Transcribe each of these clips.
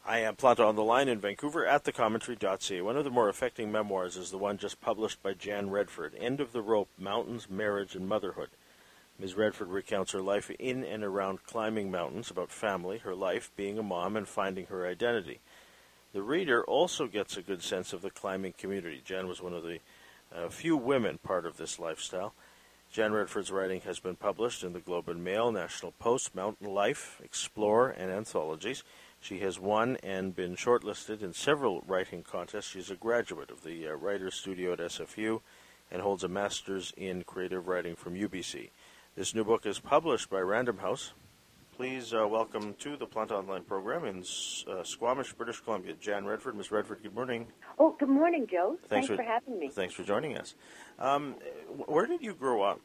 I am Planta on the Line in Vancouver at thecommentary.ca. One of the more affecting memoirs is the one just published by Jan Redford, End of the Rope, Mountains, Marriage, and Motherhood. Ms. Redford recounts her life in and around climbing mountains, about family, her life, being a mom, and finding her identity. The reader also gets a good sense of the climbing community. Jan was one of the few women part of this lifestyle. Jan Redford's writing has been published in the Globe and Mail, National Post, Mountain Life, Explorer, and anthologies. She has won and been shortlisted in several writing contests. She's a graduate of the Writers' Studio at SFU and holds a master's in creative writing from UBC. This new book is published by Random House. Please welcome to the Planta Online program in Squamish, British Columbia, Jan Redford. Ms. Redford, good morning. Oh, good morning, Joe. Thanks for having me. Thanks for joining us. Where did you grow up?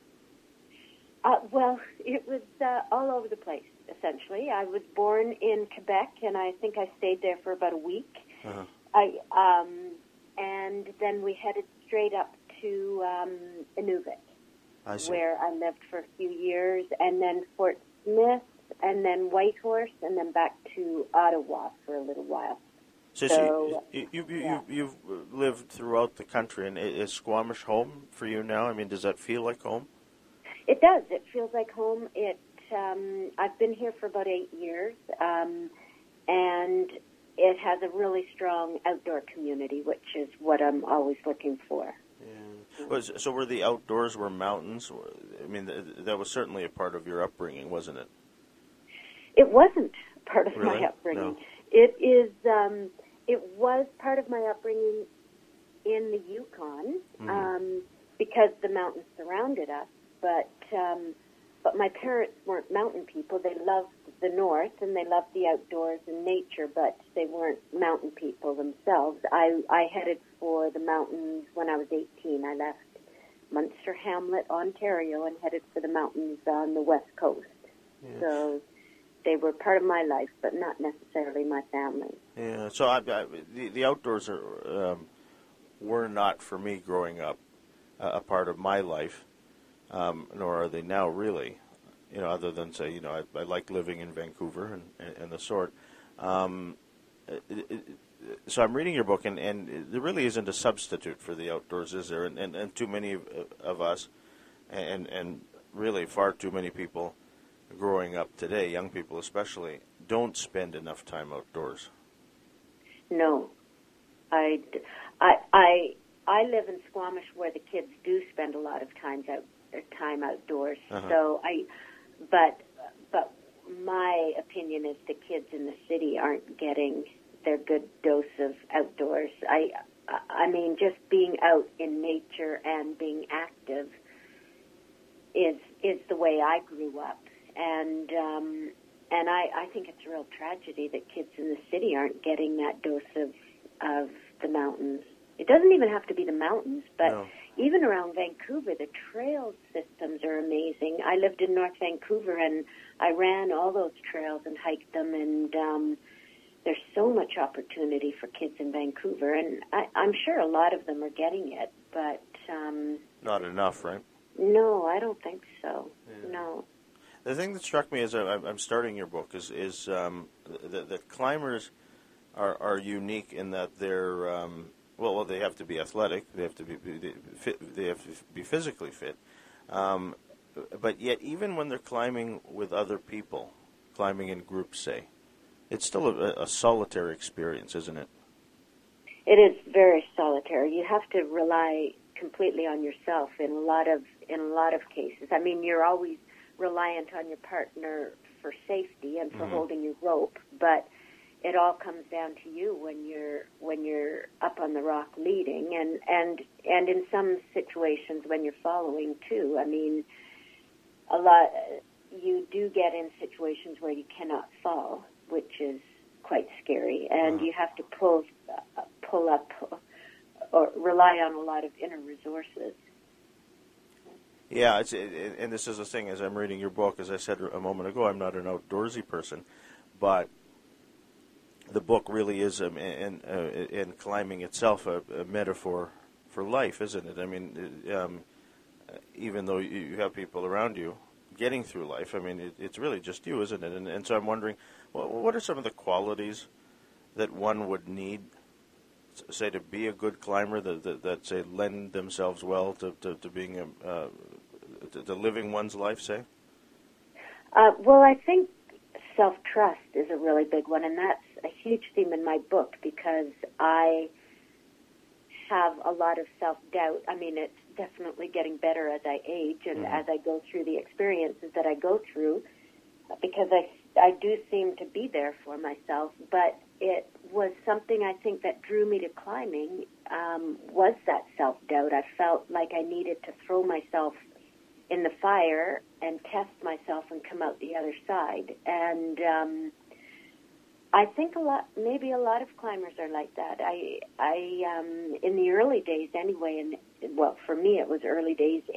Well, it was all over the place, essentially. I was born in Quebec, and I think I stayed there for about a week. Uh-huh. And then we headed straight up to Inuvik, where I lived for a few years, and then Fort Smith, and then Whitehorse, and then back to Ottawa for a little while. So you've lived throughout the country, and is Squamish home for you now? I mean, does that feel like home? It does. It feels like home. I've been here for about 8 years, and it has a really strong outdoor community, which is what I'm always looking for. Yeah. So were the outdoors, were mountains? I mean, that was certainly a part of your upbringing, wasn't it? It wasn't part of Really? my upbringing. No. It is. It was part of my upbringing in the Yukon, because the mountains surrounded us. But my parents weren't mountain people. They loved the north and they loved the outdoors and nature, but they weren't mountain people themselves. I headed for the mountains when I was 18. I left Munster Hamlet, Ontario, and headed for the mountains on the west coast. Yeah. So they were part of my life, but not necessarily my family. Yeah. So the outdoors were not for me growing up a part of my life. Nor are they now, really, other than say, I like living in Vancouver and the sort. So I'm reading your book, and there really isn't a substitute for the outdoors, is there? And too many of us, and really far too many people growing up today, young people especially, don't spend enough time outdoors. No. I live in Squamish where the kids do spend a lot of time outdoors. Uh-huh. So but my opinion is the kids in the city aren't getting their good dose of outdoors. I mean, just being out in nature and being active is the way I grew up, and I think it's a real tragedy that kids in the city aren't getting that dose of the mountains. It doesn't even have to be the mountains, but No. Even around Vancouver, the trail systems are amazing. I lived in North Vancouver, and I ran all those trails and hiked them, and there's so much opportunity for kids in Vancouver, and I'm sure a lot of them are getting it, but... Not enough, right? No, I don't think so. Yeah. No. The thing that struck me as I'm starting your book is that climbers are unique in that they're... Well, they have to be athletic. They have to be fit. They have to be physically fit. But yet, even when they're climbing with other people, climbing in groups, say, it's still a solitary experience, isn't it? It is very solitary. You have to rely completely on yourself in a lot of cases. I mean, you're always reliant on your partner for safety and for holding your rope, but it all comes down to you when you're up on the rock leading, and in some situations when you're following too. I mean, you do get in situations where you cannot fall, which is quite scary, and you have to pull up or rely on a lot of inner resources. Yeah, and this is the thing. As I'm reading your book, as I said a moment ago, I'm not an outdoorsy person, but the book really is, in climbing itself, a metaphor for life, isn't it? I mean, even though you have people around you getting through life, I mean, it's really just you, isn't it? And so I'm wondering, what are some of the qualities that one would need, say, to be a good climber, that say, lend themselves well to being to living one's life, say? Well, I think self-trust is a really big one, and that's a huge theme in my book because I have a lot of self-doubt. I mean, it's definitely getting better as I age and as I go through the experiences that I go through, because I do seem to be there for myself, but it was something I think that drew me to climbing, was that self-doubt. I felt like I needed to throw myself in the fire and test myself and come out the other side. And I think maybe a lot of climbers are like that. I in the early days anyway, and well, for me it was early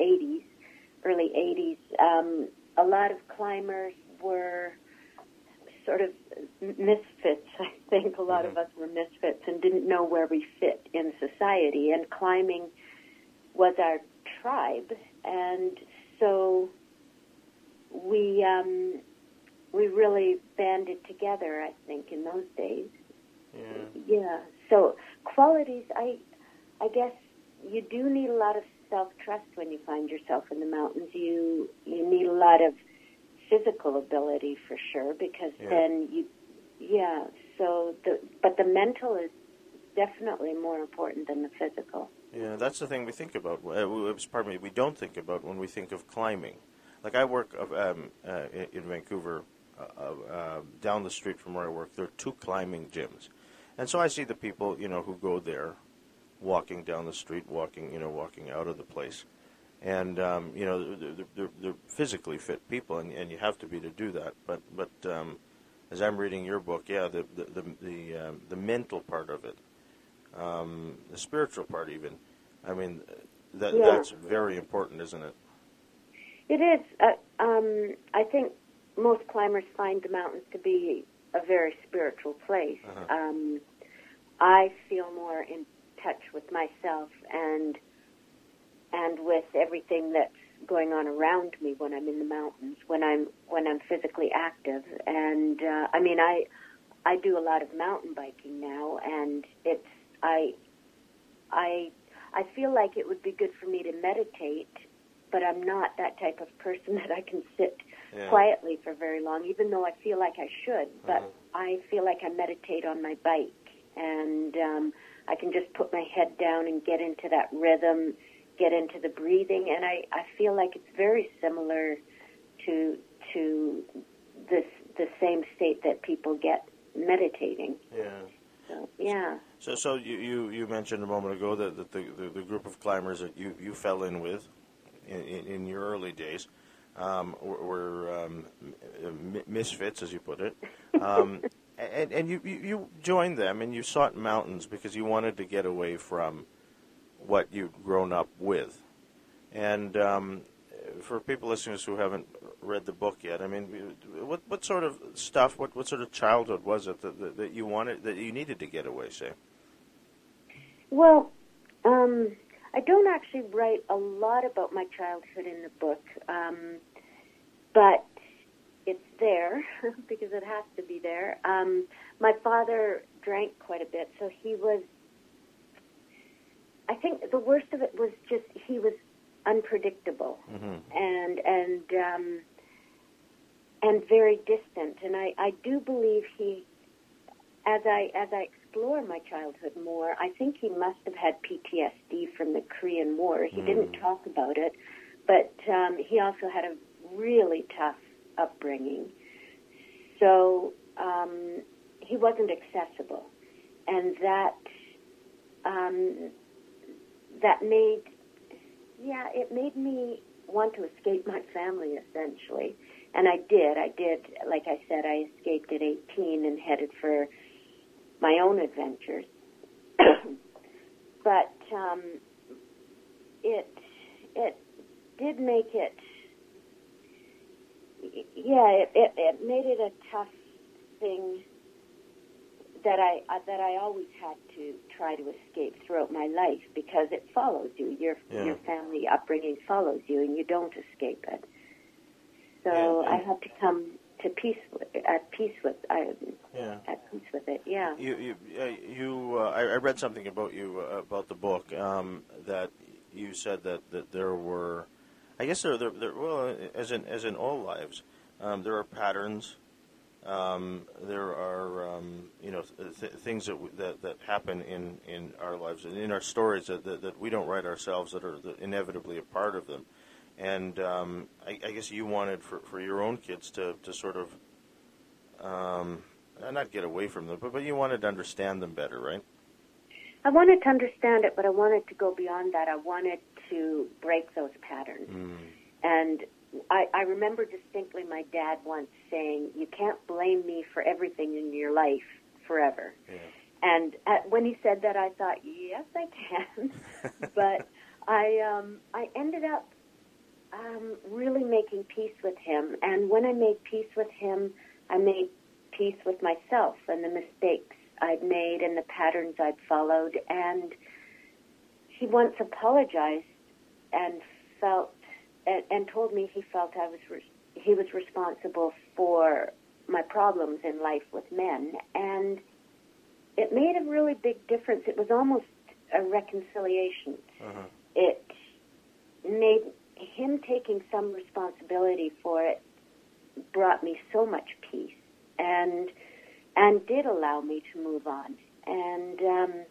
80s, a lot of climbers were sort of misfits. I think a lot of us were misfits and didn't know where we fit in society, and climbing was our tribe, and so we really banded together, I think, in those days. Yeah. So qualities, I guess you do need a lot of self-trust when you find yourself in the mountains. You need a lot of physical ability for sure, because then but the mental is definitely more important than the physical. Yeah, that's the thing we think about. We don't think about when we think of climbing. Like I work in Vancouver, down the street from where I work. There are 2 climbing gyms, and so I see the people, who go there, walking down the street, walking out of the place, and they're physically fit people, and you have to be to do that. But as I'm reading your book, the mental part of it. The spiritual part, even. I mean, that's very important, isn't it? It is. I think most climbers find the mountains to be a very spiritual place. I feel more in touch with myself and with everything that's going on around me when I'm in the mountains, when I'm physically active. And I mean, I do a lot of mountain biking now, and I feel like it would be good for me to meditate, but I'm not that type of person that I can sit quietly for very long, even though I feel like I should. But I feel like I meditate on my bike, and I can just put my head down and get into that rhythm, get into the breathing, and I feel like it's very similar to the same state that people get meditating. Yeah. So you mentioned a moment ago that the group of climbers that you fell in with in your early days were misfits, as you put it, and you joined them and you sought mountains because you wanted to get away from what you'd grown up with. And for people listeners who haven't read the book yet, I mean, what sort of stuff, what sort of childhood was it that you wanted, that you needed to get away, say? Well, I don't actually write a lot about my childhood in the book, but it's there because it has to be there. My father drank quite a bit, so he was, I think the worst of it was just he was unpredictable and very distant. And I do believe he, as I explore my childhood more, I think he must have had PTSD from the Korean War. He didn't talk about it, but he also had a really tough upbringing. So he wasn't accessible, and that made me want to escape my family, essentially. And I did. Like I said, I escaped at 18 and headed for my own adventures. But it did make it, it made it a tough thing that I always had to try to escape throughout my life, because it follows you. Your family upbringing follows you, and you don't escape it. So I had to come at peace with at peace with it. Yeah. I read something about you about the book that you said that there were, I guess there well, as in all lives, there are patterns. There are things that happen in our lives and in our stories that we don't write ourselves, that are inevitably a part of them. And I guess you wanted for your own kids to sort of not get away from them, but you wanted to understand them better, right? I wanted to understand it, but I wanted to go beyond that. I wanted to break those patterns. And I remember distinctly my dad once saying, "You can't blame me for everything in your life forever." Yeah. And when he said that, I thought, yes, I can. But I ended up really making peace with him. And when I made peace with him, I made peace with myself and the mistakes I'd made and the patterns I'd followed. And he once apologized and felt and told me he felt he was responsible for my problems in life with men. And it made a really big difference. It was almost a reconciliation. Uh-huh. It made him taking some responsibility for it brought me so much peace and did allow me to move on. And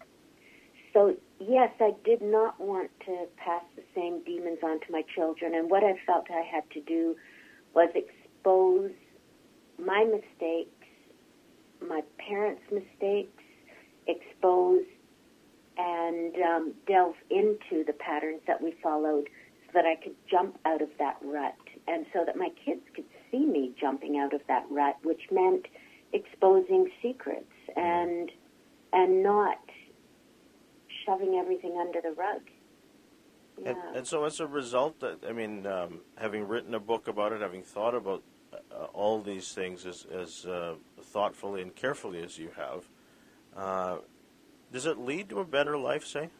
so, yes, I did not want to pass the same demons on to my children, and what I felt I had to do was expose my mistakes, my parents' mistakes, expose and delve into the patterns that we followed so that I could jump out of that rut, and so that my kids could see me jumping out of that rut, which meant exposing secrets and not shoving everything under the rug. Yeah. And so as a result, having written a book about it, having thought about all these things as thoughtfully and carefully as you have, does it lead to a better life, say?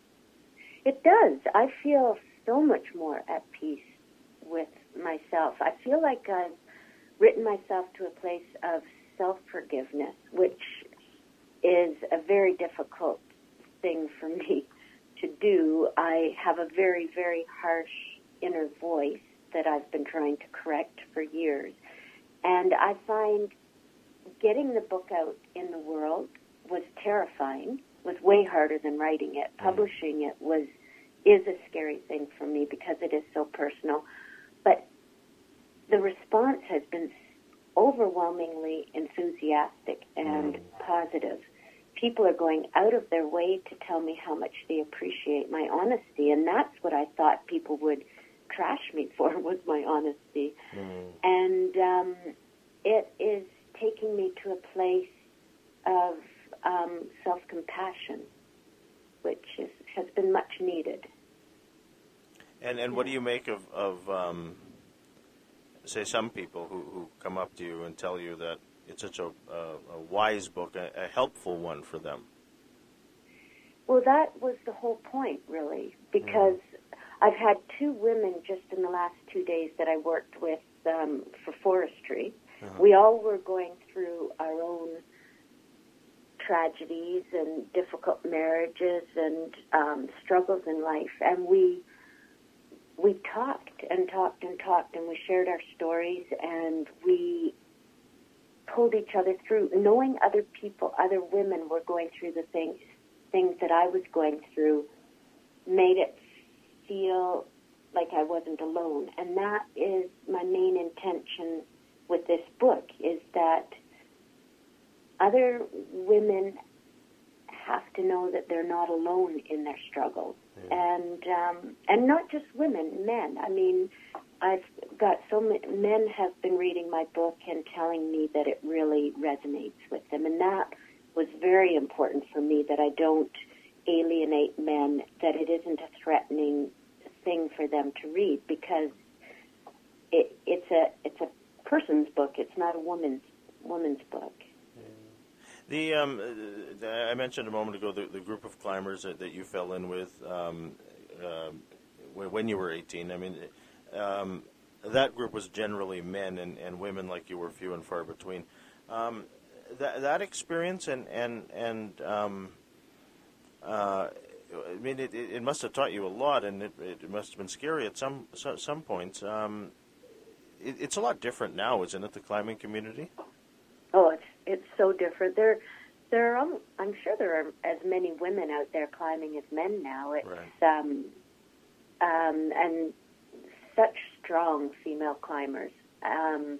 It does. I feel so much more at peace with myself. I feel like I've written myself to a place of self-forgiveness, which is a very difficult thing for me to do. I have a very, very harsh inner voice that I've been trying to correct for years. And I find getting the book out in the world was terrifying, was way harder than writing it. Publishing it is a scary thing for me because it is so personal. But the response has been overwhelmingly enthusiastic and positive. People are going out of their way to tell me how much they appreciate my honesty, and that's what I thought people would trash me for, was my honesty. And it is taking me to a place of self-compassion, which has been much needed. And what do you make of say, some people who come up to you and tell you that it's such a wise book, a helpful one for them? Well, that was the whole point, really, because I've had 2 women just in the last 2 days that I worked with for forestry. We all were going through our own tragedies and difficult marriages and struggles in life, and we talked and talked and talked, and we shared our stories, and we pulled each other through. Knowing other people, other women were going through the things that I was going through made it feel like I wasn't alone. And that is my main intention with this book, is that other women have to know that they're not alone in their struggles. And not just women, men. I mean, I've got so many men have been reading my book and telling me that it really resonates with them, and that was very important for me, that I don't alienate men, that it isn't a threatening thing for them to read, because it's a person's book. It's not a woman's book. I mentioned a moment ago the group of climbers that you fell in with when you were 18. I mean, that group was generally men, and women like you were few and far between. That experience I mean, it must have taught you a lot, and it must have been scary at some points. It's a lot different now, isn't it? The climbing community. Oh, it's so different. I'm sure there are as many women out there climbing as men now. It's right. And such strong female climbers, and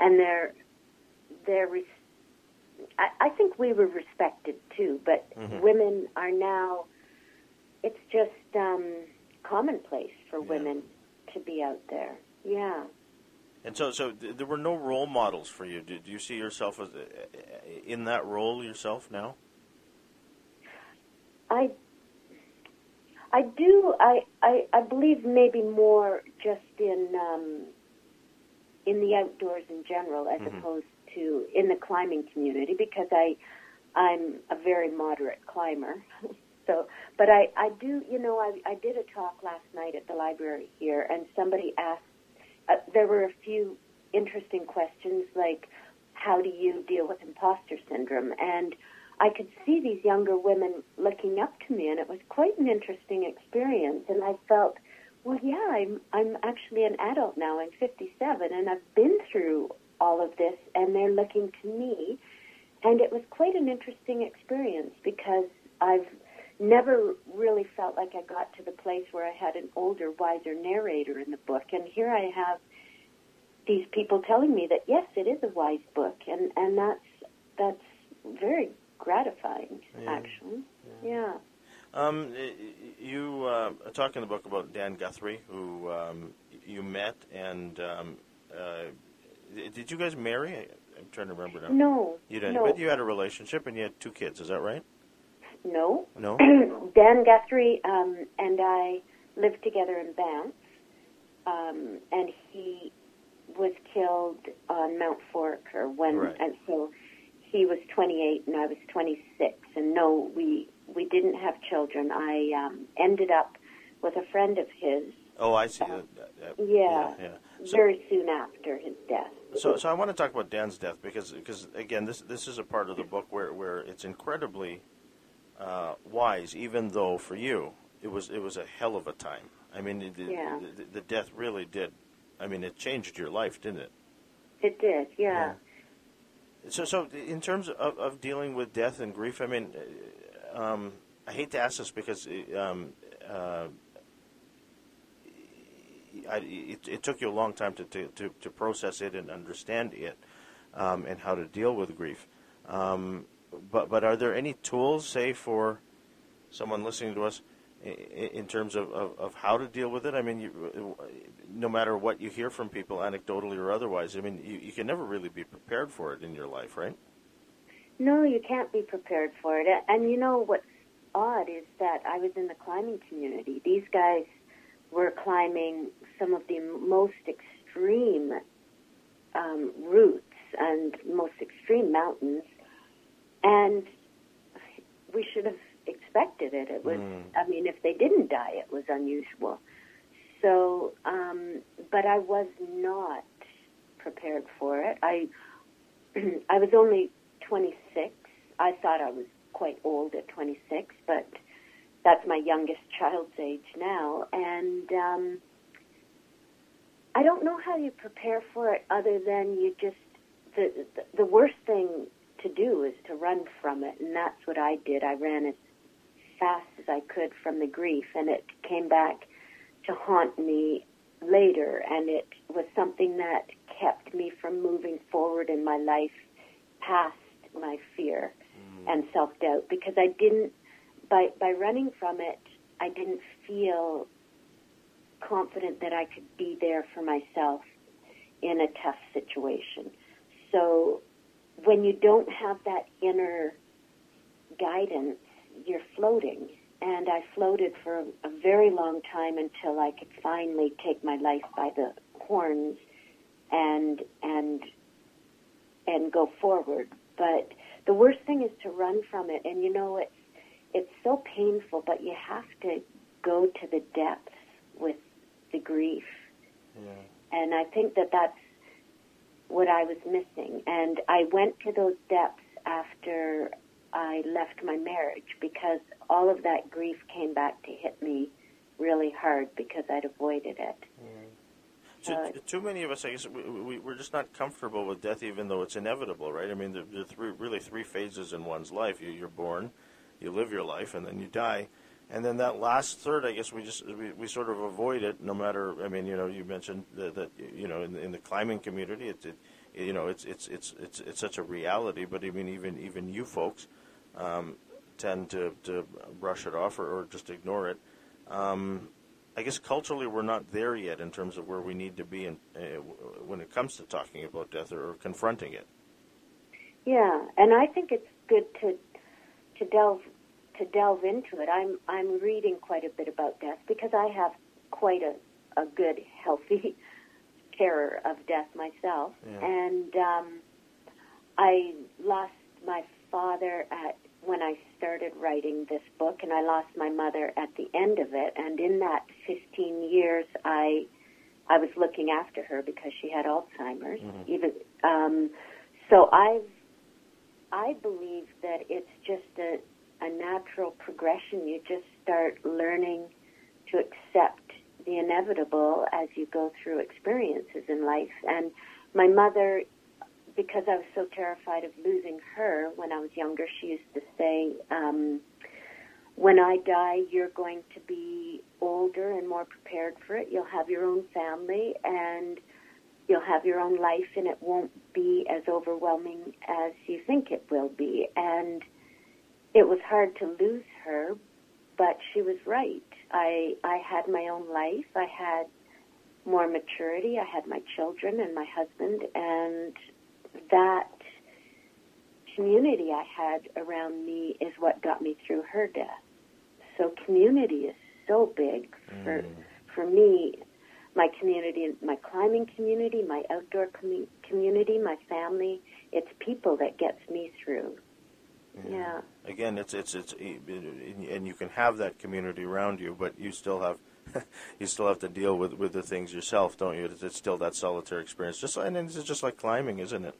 I think we were respected too, but women are now. It's just commonplace for women to be out there. Yeah. And so there were no role models for you. Do you see yourself as in that role yourself now? I do. I believe maybe more just in the outdoors in general, as opposed to in the climbing community, because I'm a very moderate climber. So, but I do. I did a talk last night at the library here, and somebody asked. There were a few interesting questions, like how do you deal with imposter syndrome? And I could see these younger women looking up to me, and it was quite an interesting experience. And I felt, well, yeah, I'm actually an adult now. I'm 57, and I've been through all of this, and they're looking to me. And it was quite an interesting experience because I've never really felt like I got to the place where I had an older, wiser narrator in the book. And here I have these people telling me that, yes, it is a wise book. And that's very gratifying, actually. Yeah. You talk in the book about Dan Guthrie, who you met, and did you guys marry? I'm trying to remember now. No. You didn't, no. But you had a relationship, and you had 2 kids, is that right? No. No? Dan Guthrie and I lived together in Banff, and he was killed on Mount Fork, and so he was 28 and I was 26, and no, we didn't have children. I ended up with a friend of his. Oh, I see. Yeah. So, very soon after his death. So I want to talk about Dan's death because again, this is a part of the book where it's incredibly wise, even though for you it was a hell of a time. I mean, the death really did. I mean, it changed your life, didn't it? It did, yeah. So in terms of dealing with death and grief, I mean, I hate to ask this because it took you a long time to process it and understand it, and how to deal with grief. But are there any tools, say, for someone listening to us in terms of how to deal with it? I mean, no matter what you hear from people, anecdotally or otherwise, I mean, you can never really be prepared for it in your life, right? No, you can't be prepared for it. And you know what's odd is that I was in the climbing community. These guys were climbing some of the most extreme routes and most extreme mountains, and we should have expected it. It was, I mean, if they didn't die, it was unusual. So, but I was not prepared for it. I was only 26. I thought I was quite old at 26, but that's my youngest child's age now. And I don't know how you prepare for it other than you just, the worst thing to do is to run from it, and that's what I did. I ran as fast as I could from the grief, and it came back to haunt me later, and it was something that kept me from moving forward in my life past my fear and self-doubt, because I didn't, by running from it, I didn't feel confident that I could be there for myself in a tough situation. So when you don't have that inner guidance, you're floating. And I floated for a very long time until I could finally take my life by the horns and go forward. But the worst thing is to run from it. And you know, it's so painful, but you have to go to the depths with the grief. Yeah. And I think that that's what I was missing. And I went to those depths after I left my marriage because all of that grief came back to hit me really hard because I'd avoided it. So, too many of us, I guess, we're just not comfortable with death, even though it's inevitable, right? I mean, there are really three phases in one's life. You're born, you live your life, and then you die. And then that last third, I guess, we sort of avoid it. No matter, I mean, you mentioned that in the climbing community, it's such a reality. But I mean, even you folks tend to brush it off or just ignore it. I guess culturally we're not there yet in terms of where we need to be when it comes to talking about death or confronting it. Yeah, and I think it's good to delve into it. I'm reading quite a bit about death because I have quite a good, healthy terror of death myself. Yeah. And I lost my father when I started writing this book, and I lost my mother at the end of it. And in that 15 years, I was looking after her because she had Alzheimer's. Mm-hmm. So I believe that it's just a natural progression. You just start learning to accept the inevitable as you go through experiences in life. And my mother, because I was so terrified of losing her when I was younger, she used to say, when I die, you're going to be older and more prepared for it. You'll have your own family and you'll have your own life, and it won't be as overwhelming as you think it will be. And it was hard to lose her, but she was right. I had my own life. I had more maturity. I had my children and my husband, and that community I had around me is what got me through her death. So community is so big for me. My community, my climbing community, my outdoor community, my family, it's people that gets me through. Yeah. Again, it's and you can have that community around you, but you still have to deal with the things yourself, don't you? It's still that solitary experience. And it's just like climbing, isn't it?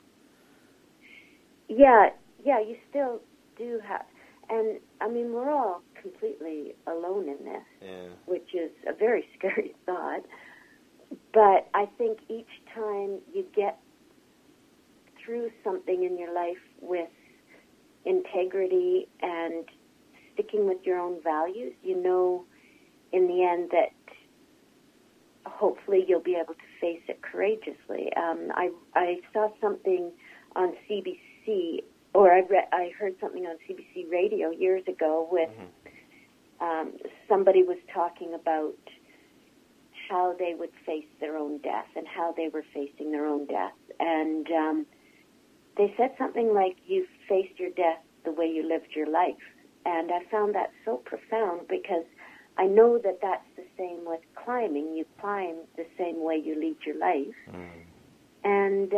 Yeah, you still do have, and I mean we're all completely alone in this, which is a very scary thought. But I think each time you get through something in your life with integrity and sticking with your own values, you know in the end that hopefully you'll be able to face it courageously. I saw something on CBC, or I heard something on CBC radio years ago with somebody was talking about how they would face their own death and how they were facing their own death. And they said something like, you faced your death the way you lived your life. And I found that so profound because I know that that's the same with climbing. You climb the same way you lead your life. And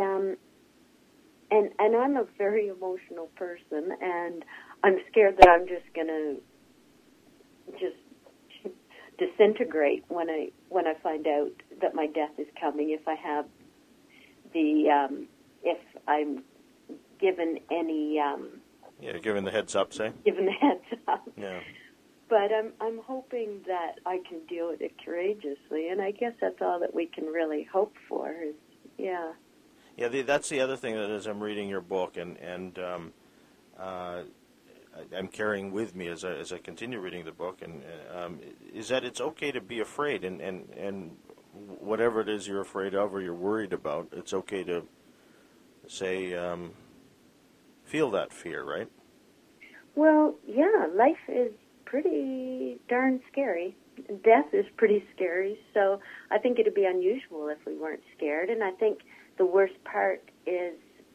I'm a very emotional person, and I'm scared that I'm just going to just disintegrate when I find out that my death is coming. If I have if I'm given any given the heads up, say. Given the heads up. Yeah. But I'm hoping that I can deal with it courageously, and I guess that's all that we can really hope for. Yeah, that's the other thing that as I'm reading your book and I'm carrying with me as I continue reading the book, and is that it's okay to be afraid, and whatever it is you're afraid of or you're worried about, it's okay to say feel that fear, right? Well, yeah, life is pretty darn scary. Death is pretty scary, so I think it would be unusual if we weren't scared. And I think the worst part is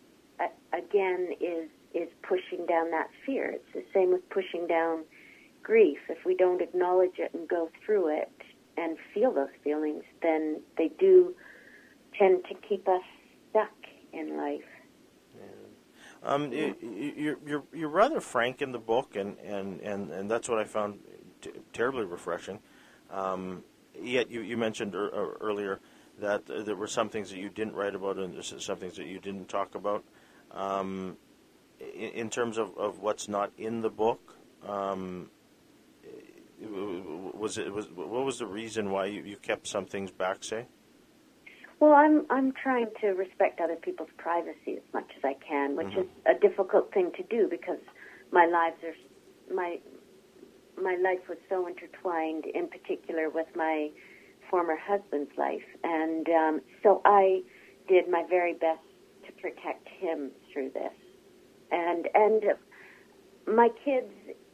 pushing down that fear. It's the same with pushing down grief. If we don't acknowledge it and go through it and feel those feelings, then they do tend to keep us stuck in life. You're rather frank in the book, and that's what I found terribly refreshing. Yet you mentioned earlier that there were some things that you didn't write about and some things that you didn't talk about. In terms of what's not in the book, what was the reason why you kept some things back, say? Well, I'm trying to respect other people's privacy as much as I can, which is a difficult thing to do because my life was so intertwined, in particular with my former husband's life, and so I did my very best to protect him through this, and my kids.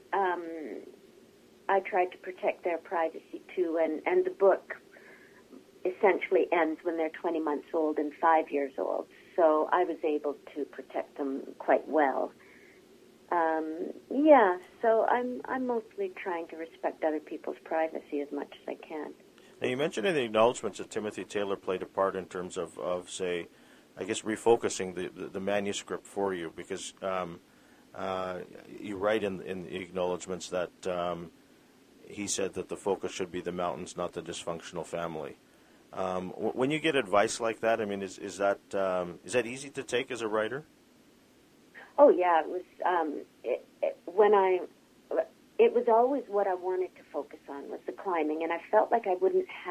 I tried to protect their privacy too, and the book essentially ends when they're 20 months old and 5 years old. So I was able to protect them quite well. So I'm mostly trying to respect other people's privacy as much as I can. Now, you mentioned in the acknowledgments that Timothy Taylor played a part in terms of say, I guess, refocusing the manuscript for you, because you write in the acknowledgments that he said that the focus should be the mountains, not the dysfunctional family. When you get advice like that, I mean, is that easy to take as a writer? Oh yeah, it was. It was always what I wanted to focus on was the climbing, and I felt like I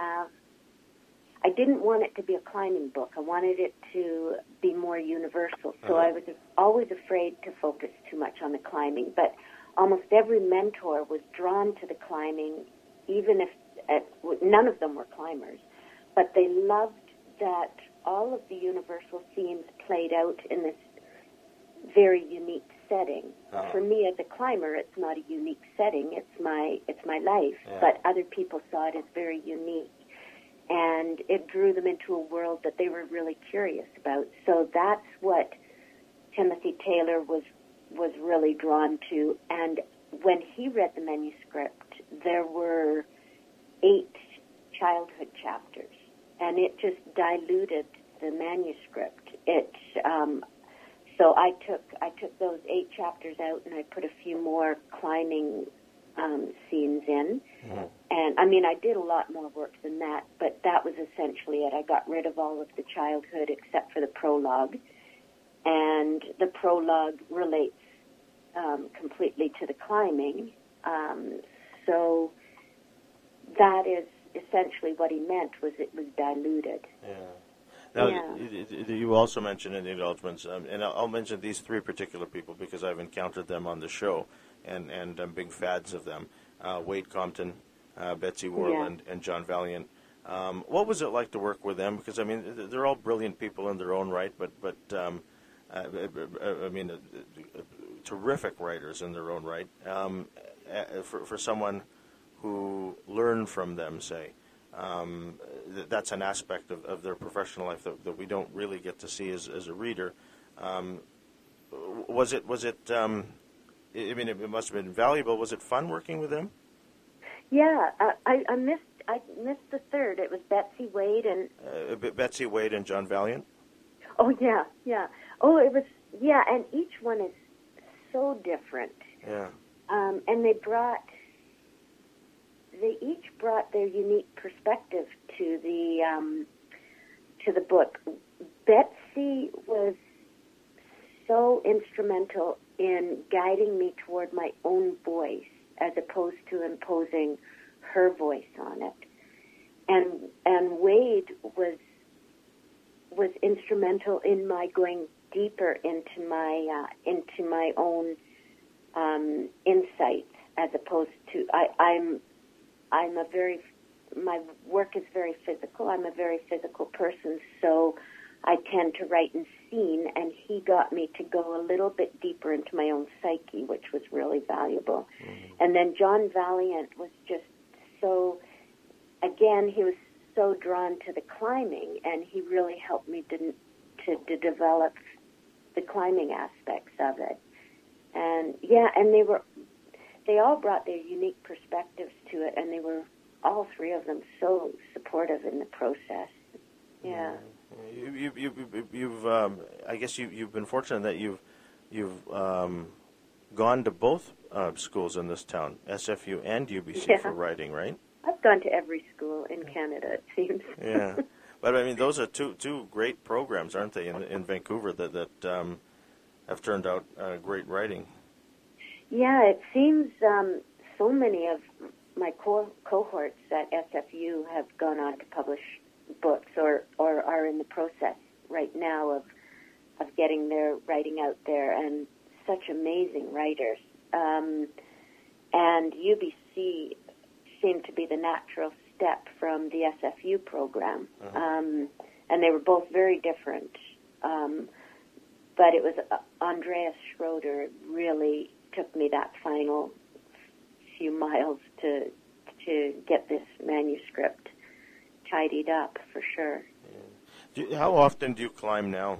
didn't want it to be a climbing book. I wanted it to be more universal. So I was always afraid to focus too much on the climbing, but almost every mentor was drawn to the climbing, even if none of them were climbers. But they loved that all of the universal themes played out in this very unique setting. For me as a climber, it's not a unique setting. It's my life. Yeah. But other people saw it as very unique. And it drew them into a world that they were really curious about. So that's what Timothy Taylor was really drawn to. And when he read the manuscript, there were 8 childhood chapters, and it just diluted the manuscript. So I took those 8 chapters out, and I put a few more climbing scenes in. Mm-hmm. And I mean, I did a lot more work than that, but that was essentially it. I got rid of all of the childhood except for the prologue, and the prologue relates completely to the climbing. So that is essentially what he meant, was it was diluted. Yeah. Now, you also mentioned in the acknowledgments, and I'll mention these 3 particular people because I've encountered them on the show, and I'm big fads of them. Wade Compton, Betsy Worland, and John Valiant. What was it like to work with them? Because, I mean, they're all brilliant people in their own right, but I mean, terrific writers in their own right. For someone who learned from them, say, that's an aspect of their professional life that we don't really get to see as a reader. Was it? I mean, it must have been valuable. Was it fun working with them? Yeah, I missed the third. It was Betsy Wade and Betsy Wade and John Valiant. Oh yeah. Oh, it was and each one is so different. Yeah. And they each brought their unique perspective to the book. Betsy was so instrumental in guiding me toward my own voice as opposed to imposing her voice on it. And Wade was instrumental in my going deeper into my own insights, as opposed to my work is very physical. I'm a very physical person, so I tend to write in scene, and he got me to go a little bit deeper into my own psyche, which was really valuable. Mm-hmm. And then John Valiant was just so, again, he was so drawn to the climbing, and he really helped me to develop the climbing aspects of it. And and they all brought their unique perspectives to it, and they were, all 3 of them, so supportive in the process. Yeah. You've I guess you've been fortunate that you've gone to both schools in this town, SFU and UBC, for writing, right? I've gone to every school in Canada, it seems. Yeah. But I mean, those are two great programs, aren't they, in Vancouver that have turned out great writing. Yeah, it seems so many of my cohorts at SFU have gone on to publish books or are in the process right now of getting their writing out there, and such amazing writers. And UBC seemed to be the natural step from the SFU program. And they were both very different. But it was Andreas Schroeder really took me that final few miles to get this manuscript tidied up, for sure. Yeah. How often do you climb now?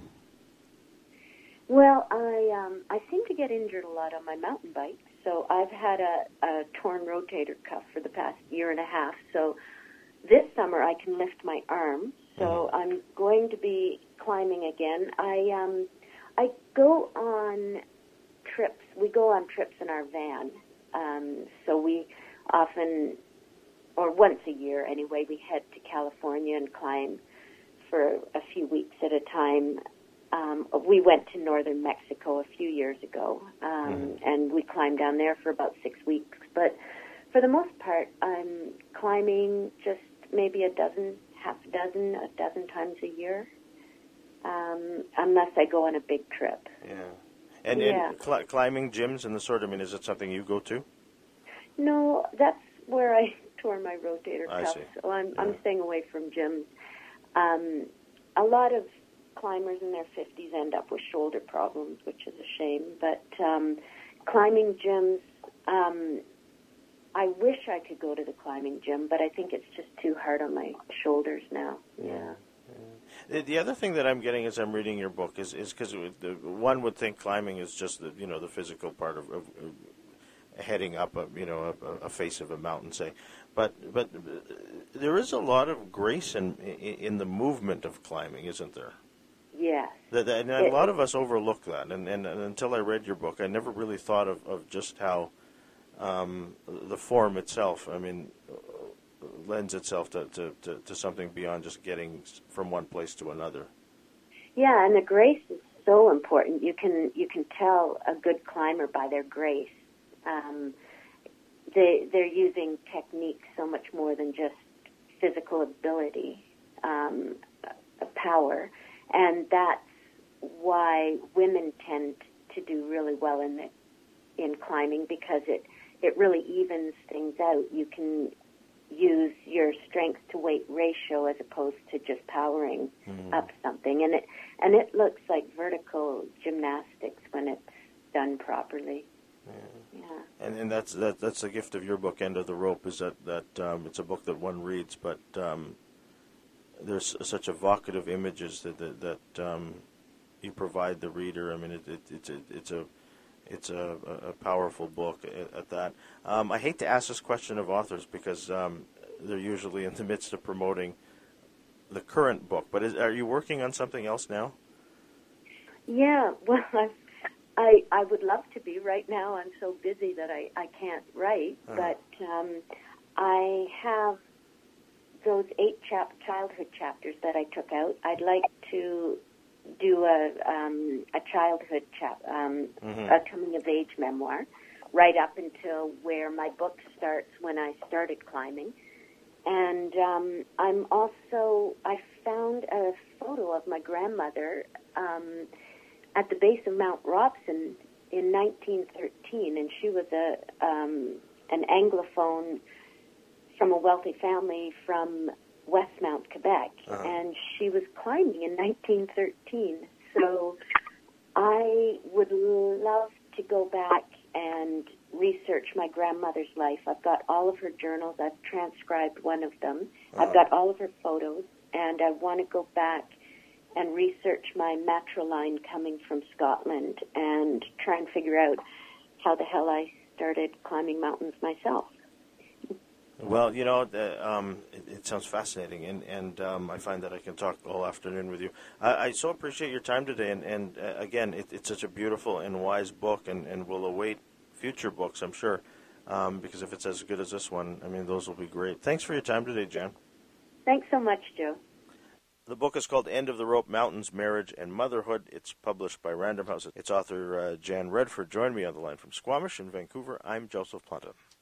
Well, I seem to get injured a lot on my mountain bike. So I've had a torn rotator cuff for the past year and a half. So this summer I can lift my arm. So I'm going to be climbing again. I go on trips. We go on trips in our van. So we often, or once a year anyway, we head to California and climb for a few weeks at a time. We went to northern Mexico a few years ago, and we climbed down there for about 6 weeks. But for the most part, I'm climbing just maybe a dozen times a year, unless I go on a big trip. Yeah. And climbing gyms and the sort, I mean, is it something you go to? No, that's where I tore my rotator cuff. I see. So I'm staying away from gyms. A lot of climbers in their 50s end up with shoulder problems, which is a shame. But climbing gyms, I wish I could go to the climbing gym, but I think it's just too hard on my shoulders now. Yeah. The other thing that I'm getting as I'm reading your book is because one would think climbing is just the physical part of heading up a face of a mountain, say, but there is a lot of grace in the movement of climbing, isn't there? Yes. And a lot of us overlook that, and until I read your book, I never really thought of just how the form itself, I mean, lends itself to something beyond just getting from one place to another. Yeah, and the grace is so important. You can tell a good climber by their grace. They're using technique so much more than just physical ability, power, and that's why women tend to do really well in climbing, because it really evens things out. You can use your strength to weight ratio as opposed to just powering up something, and it looks like vertical gymnastics when it's done properly. Yeah. And that's the gift of your book, End of the Rope, is that it's a book that one reads, but there's such evocative images that you provide the reader. I mean, it's a powerful book at that. I hate to ask this question of authors because they're usually in the midst of promoting the current book, but are you working on something else now? Yeah, well, I would love to be. Right now I'm so busy that I can't write, but I have those 8 childhood chapters that I took out. I'd like to do a childhood a coming-of-age memoir, right up until where my book starts when I started climbing. And I found a photo of my grandmother at the base of Mount Robson in 1913, and she was an Anglophone from a wealthy family from Westmount, Quebec, and she was climbing in 1913. So I would love to go back and research my grandmother's life. I've got all of her journals. I've transcribed one of them. I've got all of her photos, and I want to go back and research my matriline coming from Scotland and try and figure out how the hell I started climbing mountains myself. Well, it sounds fascinating, and I find that I can talk all afternoon with you. I so appreciate your time today, and again, it's such a beautiful and wise book, and we'll await future books, I'm sure, because if it's as good as this one, I mean, those will be great. Thanks for your time today, Jan. Thanks so much, Joe. The book is called End of the Rope, Mountains, Marriage, and Motherhood. It's published by Random House. Its author, Jan Redford, joined me on the line from Squamish in Vancouver. I'm Joseph Planta.